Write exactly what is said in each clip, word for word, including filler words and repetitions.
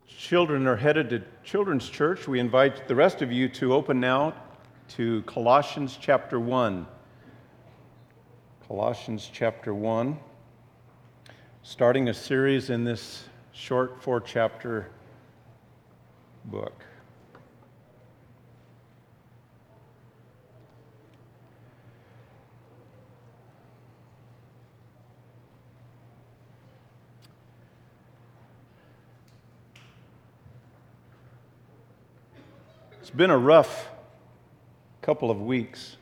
Children are headed to Children's Church. We invite the rest of you to open now to Colossians chapter one. Colossians chapter one, starting a series in this short four-chapter book. It's been a rough couple of weeks.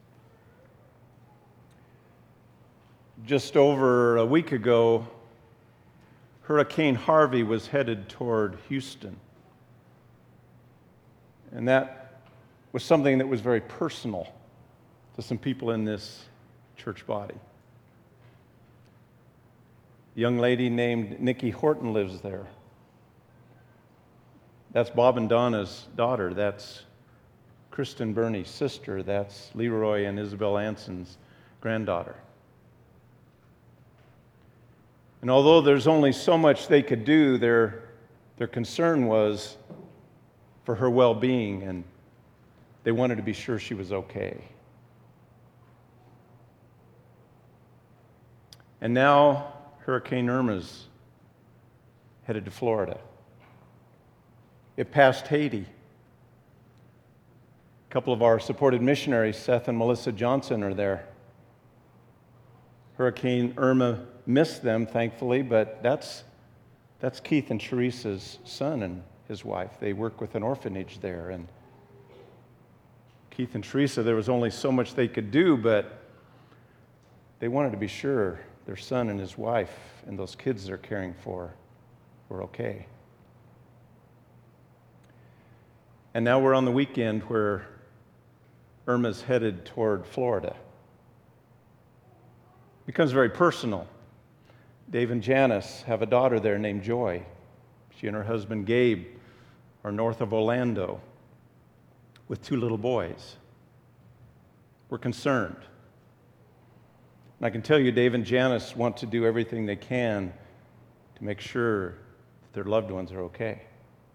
Just over a week ago, Hurricane Harvey was headed toward Houston. And that was something that was very personal to some people in this church body. A young lady named Nikki Horton lives there. That's Bob and Donna's daughter. That's Kristen Burney's sister. That's Leroy and Isabel Anson's granddaughter. And although there's only so much they could do, their, their concern was for her well-being, and they wanted to be sure she was okay. And now Hurricane Irma's headed to Florida. It passed Haiti. A couple of our supported missionaries, Seth and Melissa Johnson, are there. Hurricane Irma missed them, thankfully, but that's, that's Keith and Teresa's son and his wife. They work with an orphanage there. And Keith and Teresa, there was only so much they could do, but they wanted to be sure their son and his wife and those kids they're caring for were okay. And now we're on the weekend where Irma's headed toward Florida. It becomes very personal. Dave and Janice have a daughter there named Joy. She and her husband Gabe are north of Orlando with two little boys. We're concerned. And I can tell you, Dave and Janice want to do everything they can to make sure that their loved ones are okay.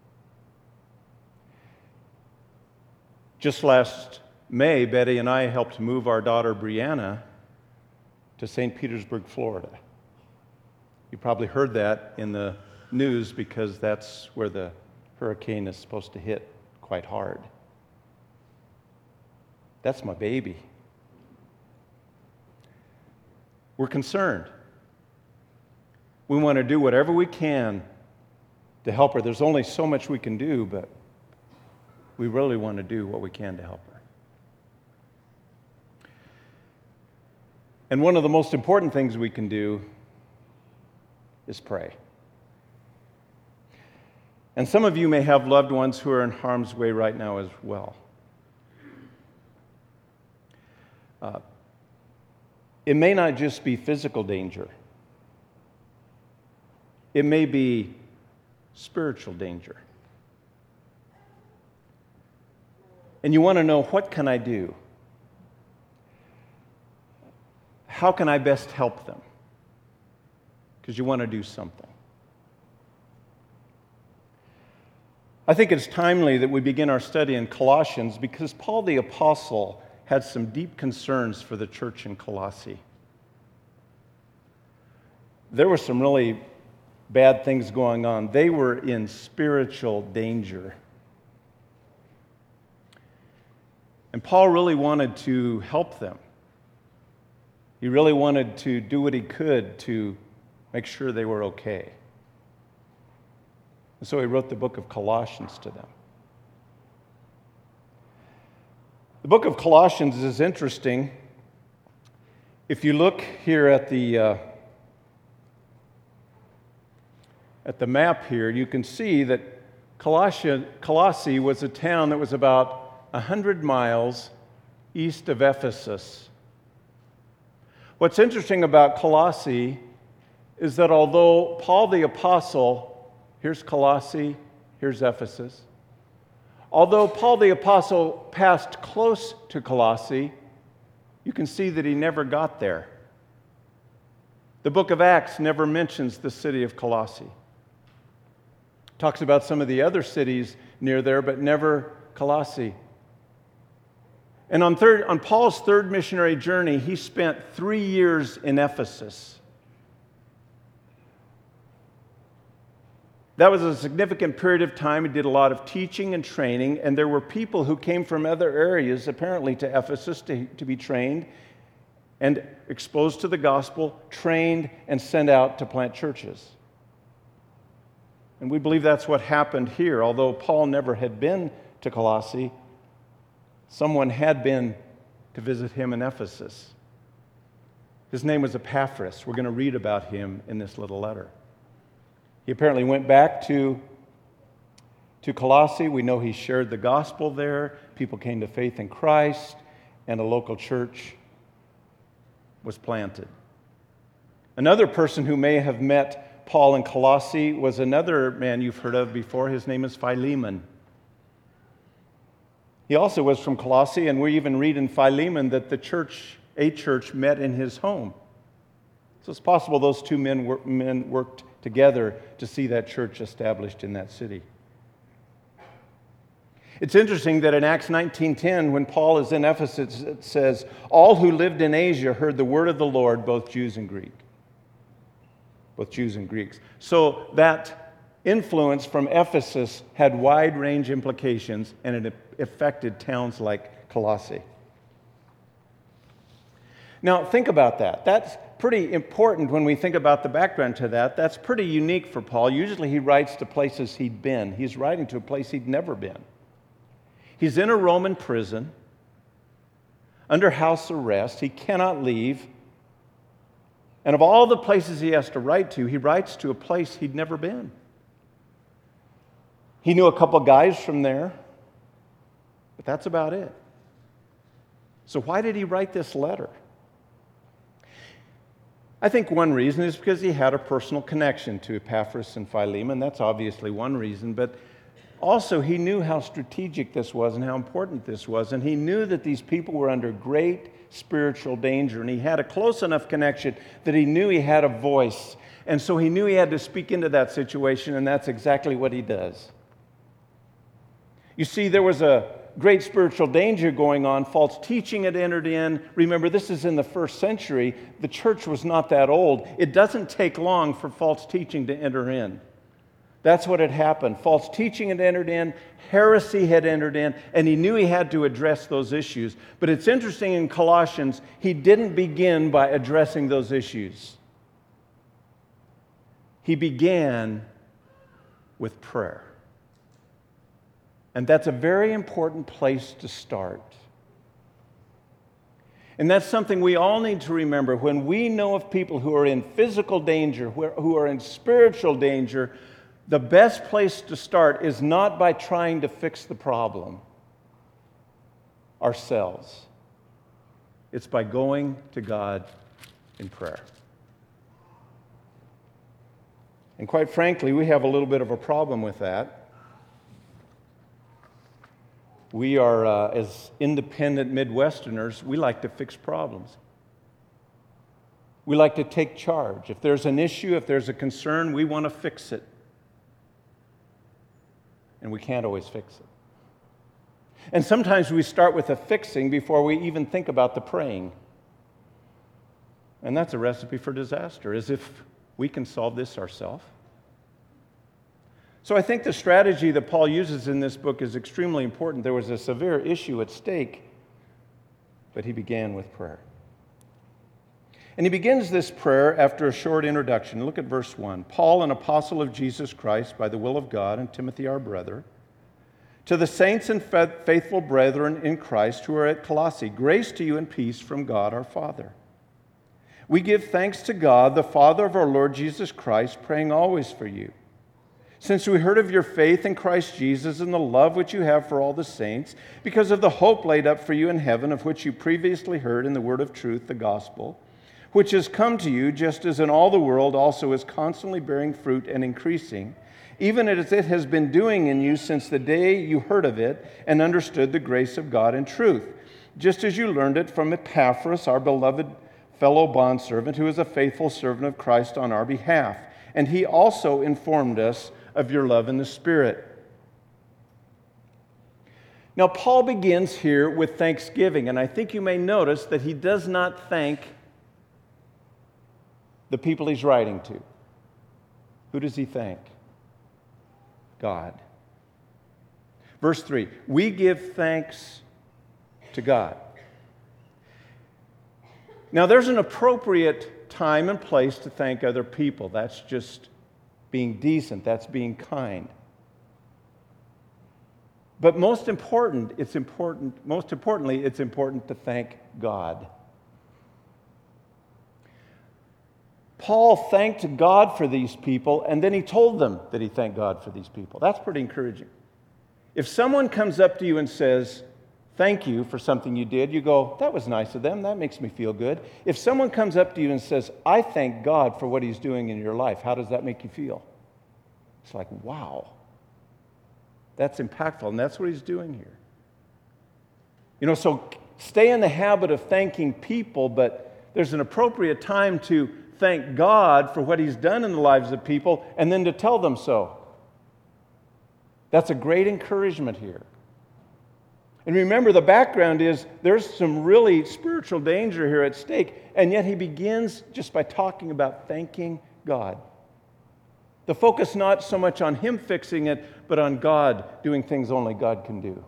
Just last May, Betty and I helped move our daughter Brianna to Saint Petersburg, Florida. You probably heard that in the news because that's where the hurricane is supposed to hit quite hard. That's my baby. We're concerned. We want to do whatever we can to help her. There's only so much we can do, but we really want to do what we can to help her. And one of the most important things we can do is pray. And some of you may have loved ones who are in harm's way right now as well. Uh, it may not just be physical danger. It may be spiritual danger. And you want to know, what can I do? How can I best help them? Because you want to do something. I think it's timely that we begin our study in Colossians because Paul the Apostle had some deep concerns for the church in Colossae. There were some really bad things going on. They were in spiritual danger. And Paul really wanted to help them. He really wanted to do what he could to make sure they were okay. And so he wrote the book of Colossians to them. The book of Colossians is interesting. If you look here at the uh, at the map here, you can see that Colossia, Colossae was a town that was about a hundred miles east of Ephesus. What's interesting about Colossae is that although Paul the Apostle, here's Colossae, here's Ephesus, although Paul the Apostle passed close to Colossae, you can see that he never got there. The book of Acts never mentions the city of Colossae. Talks about some of the other cities near there, but never Colossae. And on, third, on Paul's third missionary journey, he spent three years in Ephesus. That was a significant period of time. He did a lot of teaching and training, and there were people who came from other areas, apparently to Ephesus, to, to be trained and exposed to the gospel, trained and sent out to plant churches. And we believe that's what happened here. Although Paul never had been to Colossae, someone had been to visit him in Ephesus. His name was Epaphras. We're going to read about him in this little letter. He apparently went back to, to Colossae. We know he shared the gospel there. People came to faith in Christ, and a local church was planted. Another person who may have met Paul in Colossae was another man you've heard of before. His name is Philemon. He also was from Colossae, and we even read in Philemon that the church, a church, met in his home. So it's possible those two men, wor- men worked together to see that church established in that city. It's interesting that in Acts nineteen ten, when Paul is in Ephesus, it says, all who lived in Asia heard the word of the Lord, both Jews and Greek. Both Jews and Greeks. So that influence from Ephesus had wide-range implications, and it affected towns like Colossae. Now, think about that. That's pretty important when we think about the background to that. That's pretty unique for Paul. Usually he writes to places he'd been. He's writing to a place he'd never been. He's in a Roman prison, under house arrest. He cannot leave. And of all the places he has to write to, he writes to a place he'd never been. He knew a couple guys from there, but that's about it. So why did he write this letter? I think one reason is because he had a personal connection to Epaphras and Philemon. That's obviously one reason, but also he knew how strategic this was and how important this was, and he knew that these people were under great spiritual danger, and he had a close enough connection that he knew he had a voice, and so he knew he had to speak into that situation, and that's exactly what he does. You see, there was a great spiritual danger going on. False teaching had entered in. Remember, this is in the first century. The church was not that old. It doesn't take long for false teaching to enter in. That's what had happened. False teaching had entered in, heresy had entered in, and he knew he had to address those issues. But it's interesting in Colossians, he didn't begin by addressing those issues. He began with prayer. And that's a very important place to start. And that's something we all need to remember. When we know of people who are in physical danger, who are in spiritual danger, the best place to start is not by trying to fix the problem ourselves. It's by going to God in prayer. And quite frankly, we have a little bit of a problem with that. We are, uh, as independent Midwesterners, we like to fix problems. We like to take charge. If there's an issue, if there's a concern, we want to fix it. And we can't always fix it. And sometimes we start with the fixing before we even think about the praying. And that's a recipe for disaster, as if we can solve this ourselves. So I think the strategy that Paul uses in this book is extremely important. There was a severe issue at stake, but he began with prayer. And he begins this prayer after a short introduction. Look at verse one. Paul, an apostle of Jesus Christ by the will of God, and Timothy our brother, to the saints and faithful brethren in Christ who are at Colossae, grace to you and peace from God our Father. We give thanks to God, the Father of our Lord Jesus Christ, praying always for you. Since we heard of your faith in Christ Jesus and the love which you have for all the saints, because of the hope laid up for you in heaven, of which you previously heard in the word of truth, the gospel, which has come to you just as in all the world also is constantly bearing fruit and increasing, even as it has been doing in you since the day you heard of it and understood the grace of God in truth, just as you learned it from Epaphras, our beloved fellow bondservant, who is a faithful servant of Christ on our behalf. And he also informed us of your love in the Spirit. Now, Paul begins here with thanksgiving, and I think you may notice that he does not thank the people he's writing to. Who does he thank? God. Verse three, we give thanks to God. Now, there's an appropriate time and place to thank other people. That's just being decent. That's being kind. But most important, it's important, most importantly, it's important to thank God. Paul thanked God for these people, and then he told them that he thanked God for these people. That's pretty encouraging. If someone comes up to you and says, thank you for something you did, you go, that was nice of them, that makes me feel good. If someone comes up to you and says, I thank God for what he's doing in your life, how does that make you feel? It's like, wow. That's impactful, and that's what he's doing here. You know, so stay in the habit of thanking people, but there's an appropriate time to thank God for what he's done in the lives of people, and then to tell them so. That's a great encouragement here. And remember, the background is there's some really spiritual danger here at stake, and yet he begins just by talking about thanking God. The focus not so much on him fixing it, but on God doing things only God can do.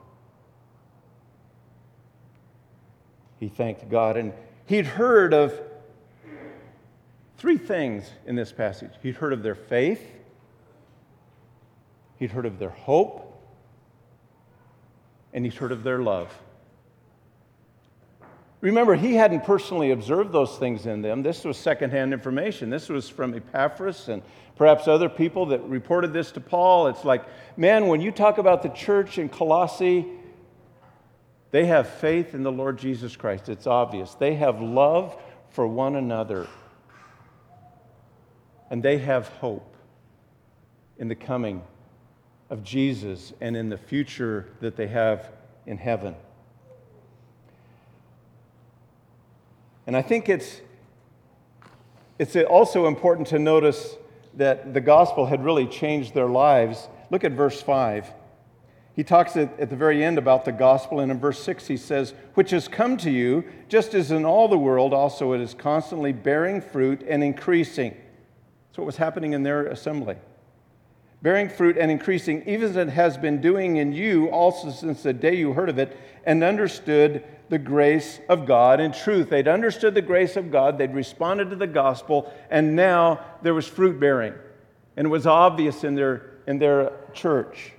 He thanked God, and he'd heard of three things in this passage. He'd heard of their faith, he'd heard of their hope, and he'd heard of their love. Remember, he hadn't personally observed those things in them. This was secondhand information. This was from Epaphras and perhaps other people that reported this to Paul. It's like, man, when you talk about the church in Colossae, they have faith in the Lord Jesus Christ. It's obvious. They have love for one another. And they have hope in the coming of Jesus and in the future that they have in heaven. And I think it's, it's also important to notice that the gospel had really changed their lives. Look at verse five. He talks at, at the very end about the gospel, and in verse six he says, which has come to you, just as in all the world also it is constantly bearing fruit and increasing. That's what was happening in their assembly. Bearing fruit and increasing, even as it has been doing in you also since the day you heard of it and understood the grace of God in truth. They'd understood the grace of God, they'd responded to the gospel, and now there was fruit bearing. And it was obvious in their, in their church.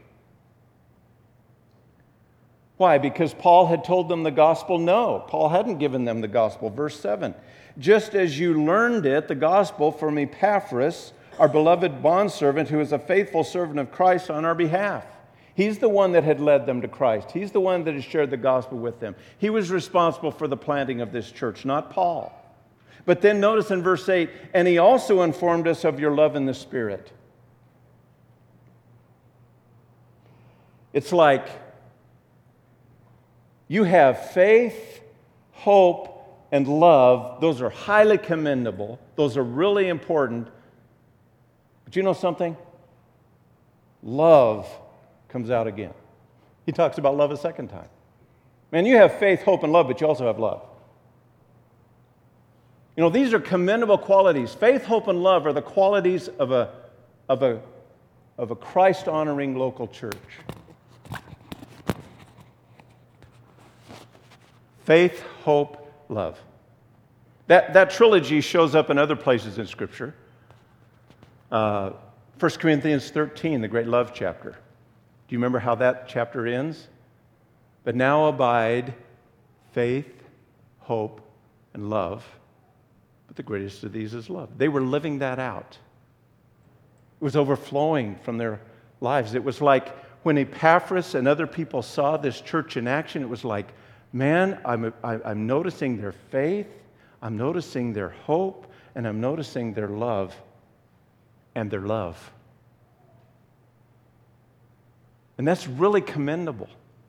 Why? Because Paul had told them the gospel? No, Paul hadn't given them the gospel. Verse seven, just as you learned it, the gospel, from Epaphras, our beloved bondservant, who is a faithful servant of Christ on our behalf. He's the one that had led them to Christ. He's the one that had shared the gospel with them. He was responsible for the planting of this church, not Paul. But then notice in verse eight, and he also informed us of your love in the Spirit. It's like you have faith, hope, and love. Those are highly commendable. Those are really important. But you know something? Love comes out again. He talks about love a second time. Man, you have faith, hope, and love, but you also have love. You know, these are commendable qualities. Faith, hope, and love are the qualities of a, of a, of a Christ-honoring local church. Faith, hope, love. That, that trilogy shows up in other places in Scripture. Uh, First Corinthians thirteen, the great love chapter. Do you remember how that chapter ends? But now abide faith, hope, and love. But the greatest of these is love. They were living that out. It was overflowing from their lives. It was like when Epaphras and other people saw this church in action, it was like, man, I'm, I'm noticing their faith, I'm noticing their hope, and I'm noticing their love and their love. And that's really commendable.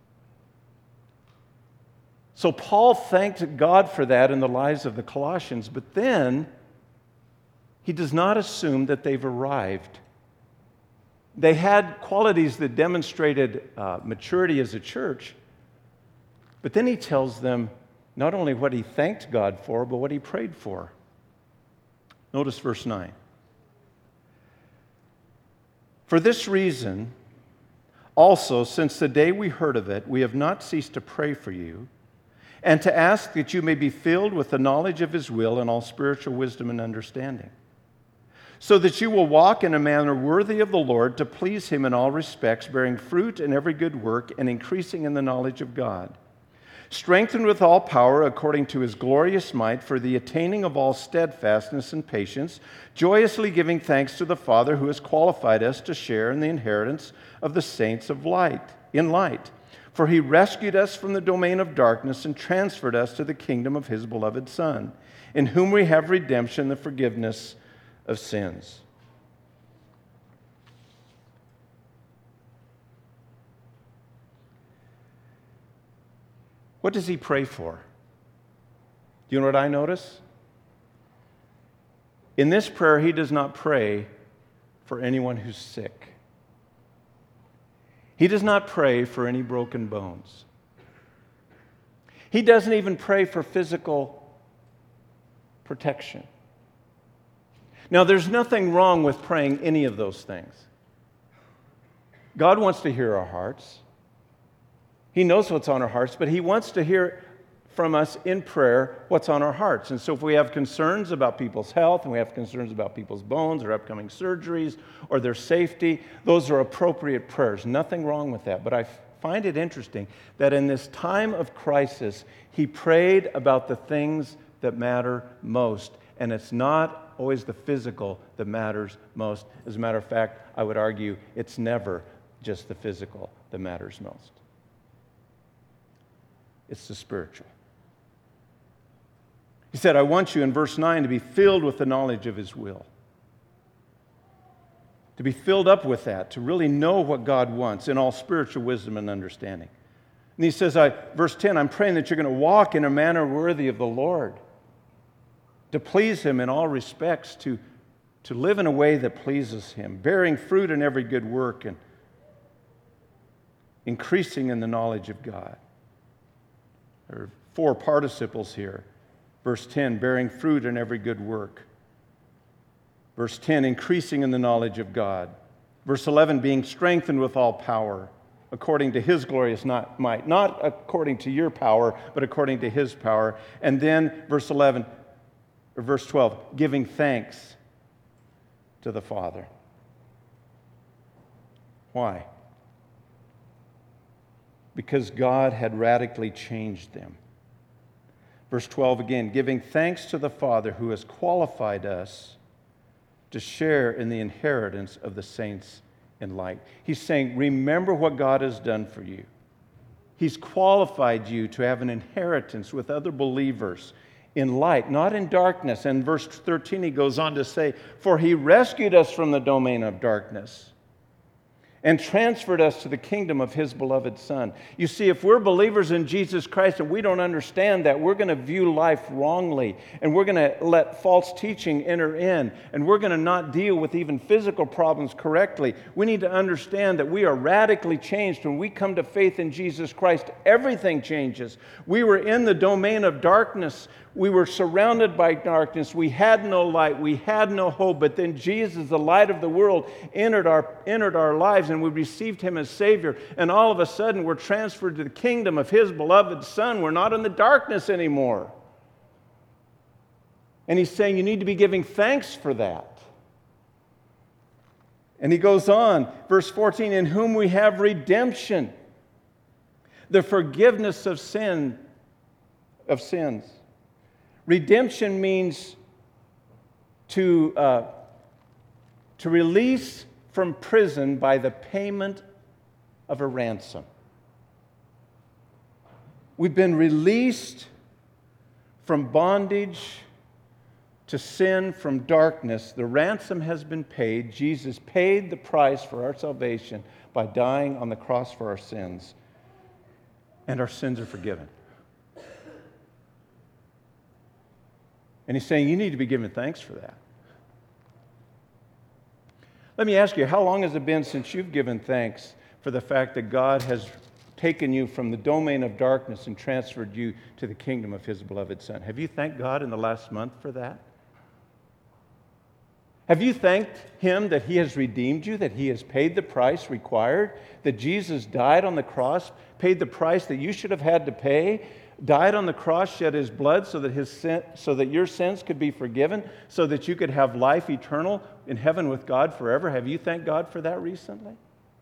So Paul thanked God for that in the lives of the Colossians, but then he does not assume that they've arrived. They had qualities that demonstrated uh, maturity as a church, but then he tells them not only what he thanked God for, but what he prayed for. Notice verse nine. For this reason, also, since the day we heard of it, we have not ceased to pray for you and to ask that you may be filled with the knowledge of his will and all spiritual wisdom and understanding, so that you will walk in a manner worthy of the Lord, to please him in all respects, bearing fruit in every good work and increasing in the knowledge of God, strengthened with all power according to his glorious might, for the attaining of all steadfastness and patience, joyously giving thanks to the Father who has qualified us to share in the inheritance of the saints of light, in light. For he rescued us from the domain of darkness and transferred us to the kingdom of his beloved Son, in whom we have redemption, the forgiveness of sins. What does he pray for? Do you know what I notice? In this prayer, he does not pray for anyone who's sick. He does not pray for any broken bones. He doesn't even pray for physical protection. Now, there's nothing wrong with praying any of those things. God wants to hear our hearts. He knows what's on our hearts, but he wants to hear from us in prayer what's on our hearts. And so if we have concerns about people's health and we have concerns about people's bones or upcoming surgeries or their safety, those are appropriate prayers. Nothing wrong with that. But I find it interesting that in this time of crisis, he prayed about the things that matter most. And it's not always the physical that matters most. As a matter of fact, I would argue it's never just the physical that matters most. It's the spiritual. He said, I want you, in verse nine, to be filled with the knowledge of his will. To be filled up with that, to really know what God wants in all spiritual wisdom and understanding. And he says, I, verse ten, I'm praying that you're going to walk in a manner worthy of the Lord, to please him in all respects, to, to live in a way that pleases him, bearing fruit in every good work and increasing in the knowledge of God. There are four participles here. Verse ten, bearing fruit in every good work. Verse ten, increasing in the knowledge of God. Verse eleven, being strengthened with all power, according to his glorious might. Not according to your power, but according to his power. And then, verse eleven, or verse twelve, giving thanks to the Father. Why? Because God had radically changed them. Verse twelve again, giving thanks to the Father who has qualified us to share in the inheritance of the saints in light. He's saying, remember what God has done for you. He's qualified you to have an inheritance with other believers in light, not in darkness. And verse thirteen, he goes on to say, for he rescued us from the domain of darkness and transferred us to the kingdom of his beloved Son. You see, if we're believers in Jesus Christ and we don't understand that, we're going to view life wrongly, and we're going to let false teaching enter in, and we're going to not deal with even physical problems correctly. We need to understand that we are radically changed when we come to faith in Jesus Christ. Everything changes. We were in the domain of darkness. We were surrounded by darkness. We had no light. We had no hope. But then Jesus, the light of the world, entered our, entered our lives, and we received him as Savior. And all of a sudden, we're transferred to the kingdom of his beloved Son. We're not in the darkness anymore. And he's saying you need to be giving thanks for that. And he goes on, verse fourteen, in whom we have redemption, the forgiveness of sin, of sins. Redemption means to, uh, to release from prison by the payment of a ransom. We've been released from bondage to sin, from darkness. The ransom has been paid. Jesus paid the price for our salvation by dying on the cross for our sins, and our sins are forgiven. And he's saying you need to be giving thanks for that. Let me ask you, how long has it been since you've given thanks for the fact that God has taken you from the domain of darkness and transferred you to the kingdom of His beloved Son? Have you thanked God in the last month for that? Have you thanked Him that He has redeemed you, that He has paid the price required, that Jesus died on the cross, paid the price that you should have had to pay, died on the cross, shed His blood so that, his sin, so that your sins could be forgiven, so that you could have life eternal in heaven with God forever? Have you thanked God for that recently?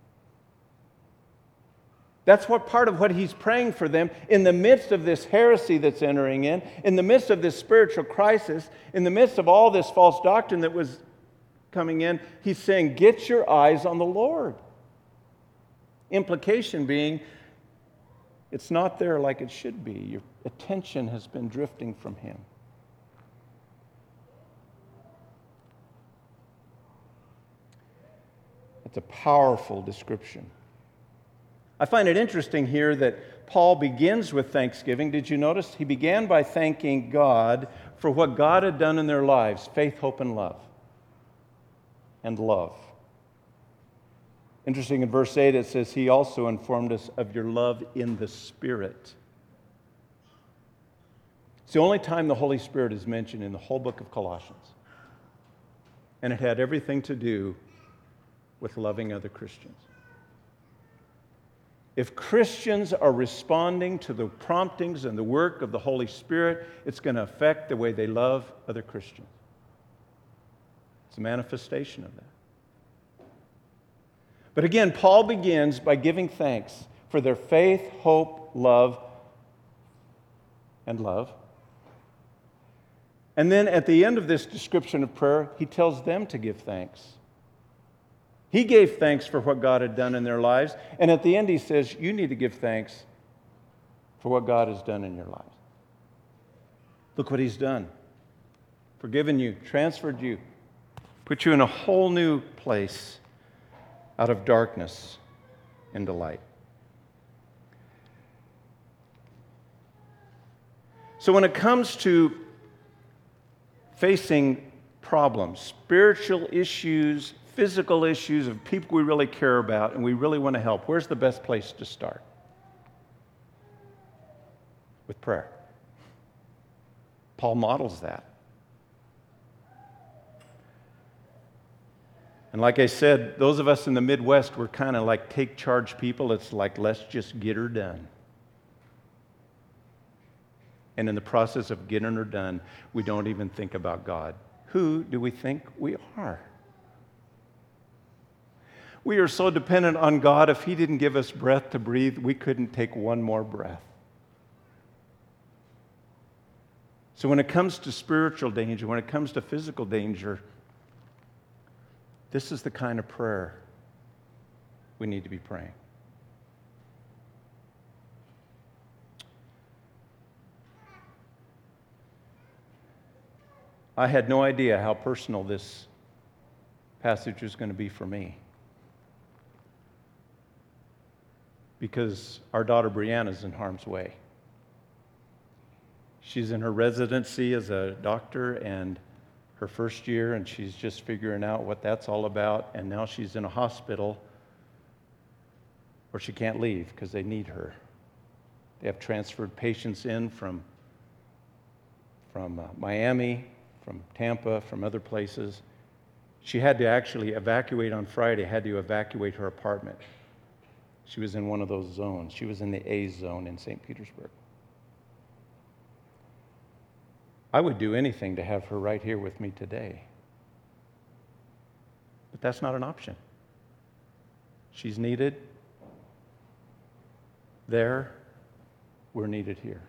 That's what part of what He's praying for them in the midst of this heresy that's entering in, in the midst of this spiritual crisis, in the midst of all this false doctrine that was coming in. He's saying, get your eyes on the Lord. Implication being, it's not there like it should be. Your attention has been drifting from Him. It's a powerful description. I find it interesting here that Paul begins with thanksgiving. Did you notice? He began by thanking God for what God had done in their lives: faith, hope, and love. And love. Interesting, in verse eight it says, He also informed us of your love in the Spirit. It's the only time the Holy Spirit is mentioned in the whole book of Colossians. And it had everything to do with loving other Christians. If Christians are responding to the promptings and the work of the Holy Spirit, it's going to affect the way they love other Christians. It's a manifestation of that. But again, Paul begins by giving thanks for their faith, hope, love, and love. And then at the end of this description of prayer, he tells them to give thanks. He gave thanks for what God had done in their lives. And at the end he says, you need to give thanks for what God has done in your lives. Look what He's done. Forgiven you, transferred you, put you in a whole new place out of darkness into light. So when it comes to facing problems, spiritual issues, physical issues of people we really care about and we really want to help, where's the best place to start? With prayer. Paul models that. And like I said, those of us in the Midwest, we're kind of like take charge people. It's like, let's just get her done. And in the process of getting her done, we don't even think about God. Who do we think we are? We are so dependent on God. If He didn't give us breath to breathe, we couldn't take one more breath. So when it comes to spiritual danger, when it comes to physical danger, this is the kind of prayer we need to be praying. I had no idea how personal this passage was going to be for me, because our daughter Brianna is in harm's way. She's in her residency as a doctor and her first year, and she's just figuring out what that's all about. And now she's in a hospital where she can't leave because they need her. They have transferred patients in from, from uh, Miami, from Tampa, from other places. She had to actually evacuate on Friday, had to evacuate her apartment. She was in one of those zones. She was in the A zone in Saint Petersburg. I would do anything to have her right here with me today. But that's not an option. She's needed there. We're needed here.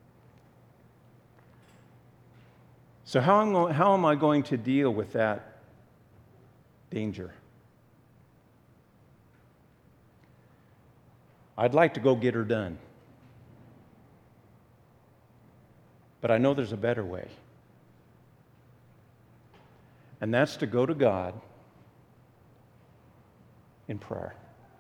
So how am, how am I going to deal with that danger? I'd like to go get her done. But I know there's a better way. And that's to go to God in prayer.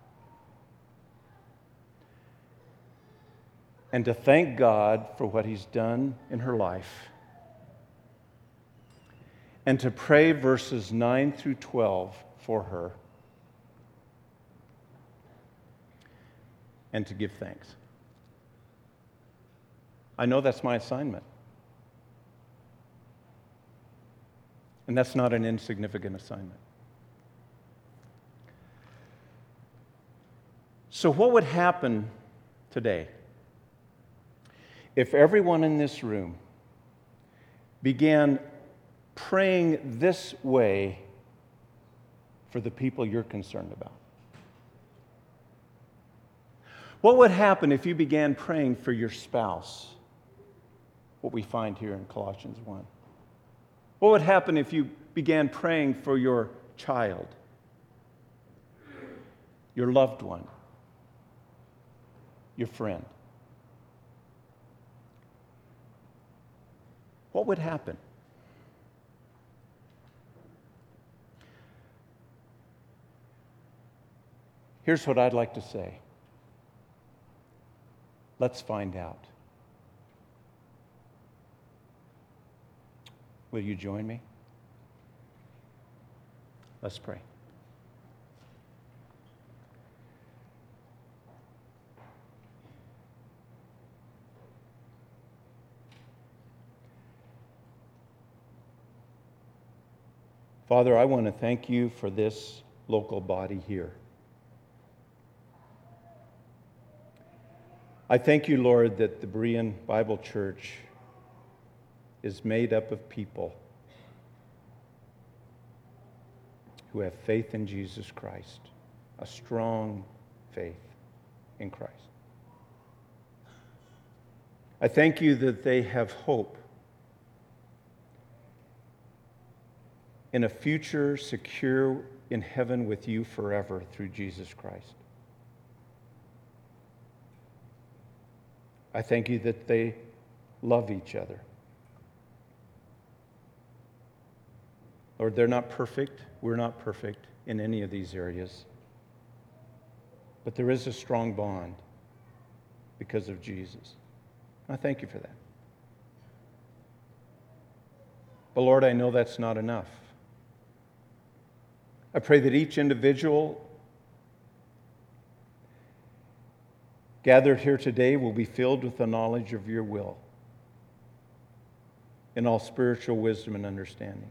And to thank God for what He's done in her life. And to pray verses nine through twelve for her and to give thanks. I know that's my assignment. And that's not an insignificant assignment. So what would happen today if everyone in this room began praying this way for the people you're concerned about? What would happen if you began praying for your spouse? What we find here in Colossians one. What would happen if you began praying for your child, your loved one, your friend? What would happen? Here's what I'd like to say. Let's find out. Will you join me? Let's pray. Father, I want to thank you for this local body here. I thank you, Lord, that the Berean Bible Church is made up of people who have faith in Jesus Christ, a strong faith in Christ. I thank you that they have hope in a future secure in heaven with you forever through Jesus Christ. I thank you that they love each other. Lord, they're not perfect. We're not perfect in any of these areas. But there is a strong bond because of Jesus. I thank you for that. But Lord, I know that's not enough. I pray that each individual gathered here today will be filled with the knowledge of your will in all spiritual wisdom and understanding.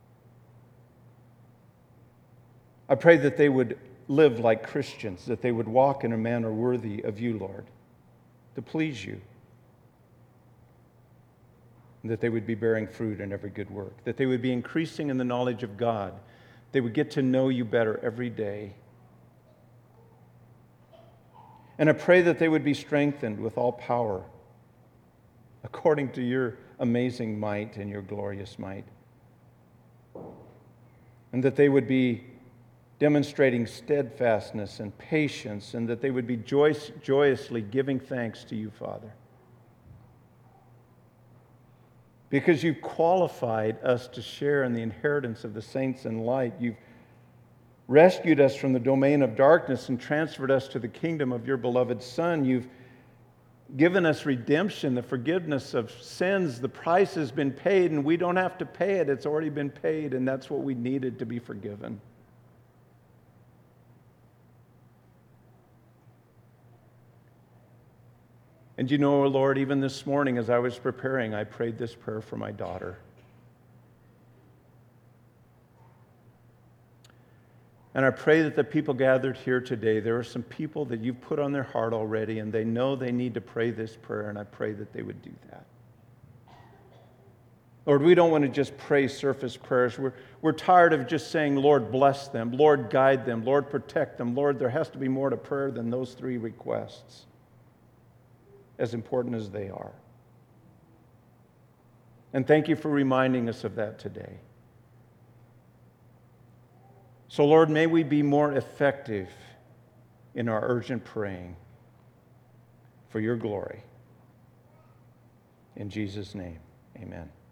I pray that they would live like Christians, that they would walk in a manner worthy of you, Lord, to please you, and that they would be bearing fruit in every good work, that they would be increasing in the knowledge of God, they would get to know you better every day. And I pray that they would be strengthened with all power according to your amazing might and your glorious might. And that they would be demonstrating steadfastness and patience, and that they would be joyous, joyously giving thanks to you, Father. Because you've qualified us to share in the inheritance of the saints in light. You've rescued us from the domain of darkness and transferred us to the kingdom of your beloved Son. You've given us redemption, the forgiveness of sins. The price has been paid, and we don't have to pay it. It's already been paid, and that's what we needed to be forgiven. And you know, Lord, even this morning as I was preparing, I prayed this prayer for my daughter. And I pray that the people gathered here today, there are some people that you've put on their heart already, and they know they need to pray this prayer, and I pray that they would do that. Lord, we don't want to just pray surface prayers. We're, we're tired of just saying, Lord, bless them, Lord, guide them, Lord, protect them. Lord, there has to be more to prayer than those three requests, as important as they are. And thank you for reminding us of that today. So, Lord, may we be more effective in our urgent praying for your glory. In Jesus' name, amen.